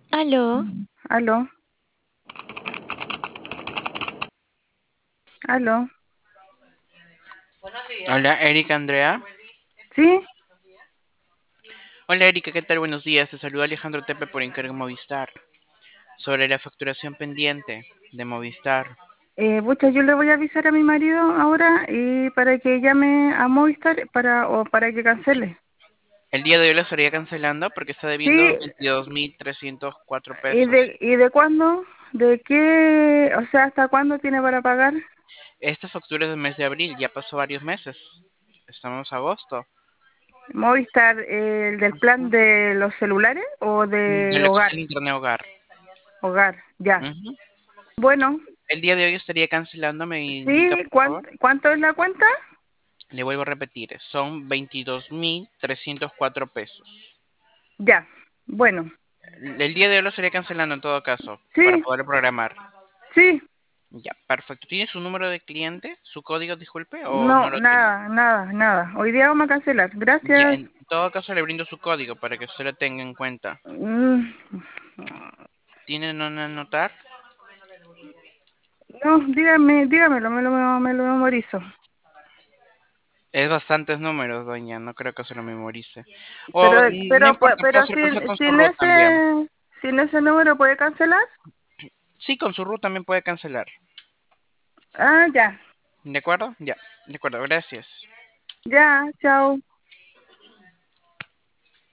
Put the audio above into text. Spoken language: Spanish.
Aló, Aló, aló. Hola, Erika Andrea. ¿Sí? Hola, Erika, ¿qué tal? Buenos días. Te saluda Alejandro Tepe por encargo Movistar. Sobre la facturación pendiente de Movistar. Pucha, yo le voy a avisar a mi marido ahora y para que llame a Movistar o para que cancele. El día de hoy lo estaría cancelando porque está Sí, debiendo 22.304 pesos. ¿y de cuándo? ¿De qué? O sea, ¿hasta cuándo tiene para pagar? Esta factura es del mes de abril, ya pasó varios meses. Estamos a agosto. Movistar, ¿el del plan Ujú. de los celulares o De de lo que es hogar? el Internet Hogar. Hogar, ya. Ujú. Bueno, El día de hoy estaría cancelando, me indica, sí, por favor. ¿cuánto es la cuenta? Le vuelvo a repetir, son 22.304 pesos. Ya, bueno, El día de hoy lo estaría cancelando en todo caso, para sí, poder programar. sí. Ya, perfecto. ¿Tiene su número de cliente? ¿Su código, disculpe? ¿O no No, lo tiene? nada, nada, nada. Hoy día vamos a cancelar. Ya, Gracias. en todo caso le brindo su código para que usted lo tenga en cuenta. Mm, ¿Tiene dónde anotar? No, dígamelo, me lo memorizo. Es bastantes números, doña. No creo que se lo memorice. Pero, O no importa, puedo pero hacer pasar con su sin root también. sin ese número puede cancelar. Sí, con su root también puede cancelar. Ah, ya, ¿De acuerdo? Ya, de acuerdo, gracias. ya, chao.